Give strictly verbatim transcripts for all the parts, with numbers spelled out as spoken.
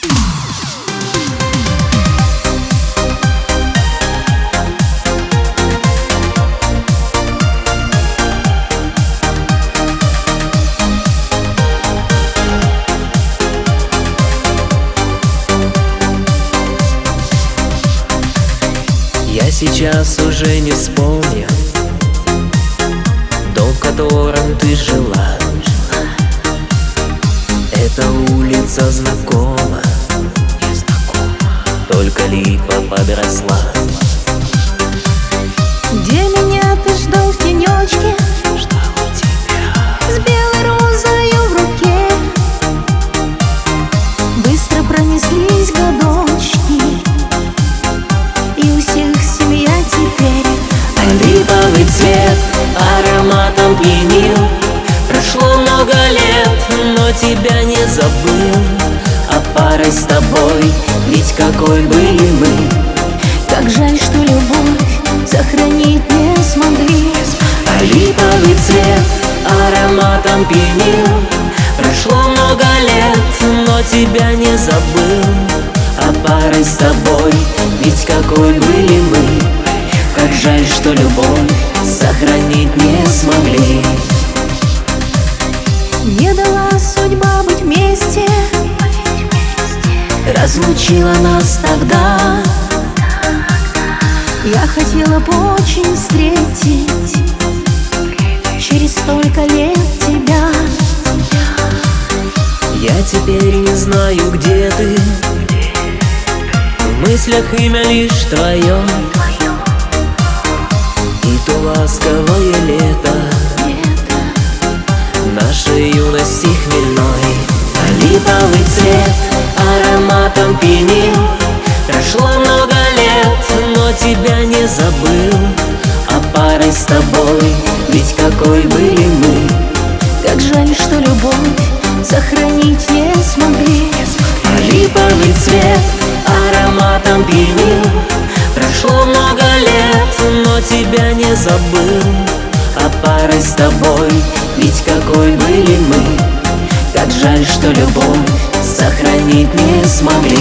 Я сейчас уже не вспомню дом, в котором ты жила. Эта улица знакома, только липа подросла. Где меня ты ждал в тенечке, с белой розою в руке? Быстро пронеслись годочки, и у всех семья теперь. Липовый цвет ароматом пьянил. Прошло много лет, но тебя не забыл. А парой с тобой, ведь какой были мы. Как жаль, что любовь сохранить не смогли. А липовый цвет ароматом пьянил. Прошло много лет, но тебя не забыл. А парой с тобой, ведь какой были мы. Как жаль, что любовь сохранить не смогли. Не дала судьба быть вместе, разлучила нас тогда. Я хотела бы очень встретить через столько лет тебя. Я теперь не знаю, где ты. В мыслях имя лишь твое, и то ласковое лето нашей юности хмельной. А липовый цвет ароматом пьянил. Прошло много лет, но тебя не забыл. А парой с тобой, ведь какой были мы. Как жаль, что любовь сохранить не смогли. А липовый цвет ароматом пьянил. Прошло много лет, но тебя не забыл. А парой с тобой, ведь какой были мы. Как жаль, что любовь сохранить не смогли.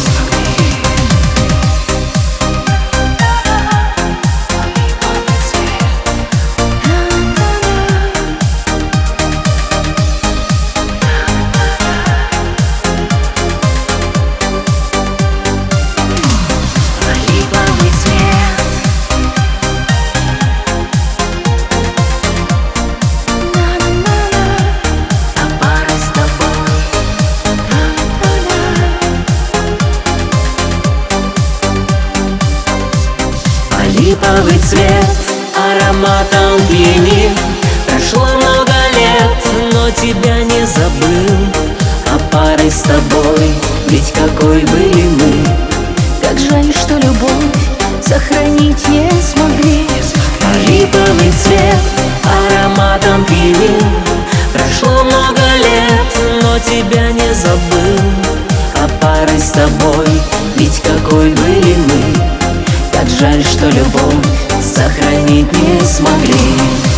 Липовый цвет ароматом пьянил. Прошло много лет, но тебя не забыл. А парой с тобой, ведь какой были мы. Как жаль, что любовь сохранить не смогли. А липовый цвет ароматом пьянил. Прошло много лет, но тебя не забыл. А парой с тобой, ведь какой были мы. Как жаль, что любовь сохранить не смогли.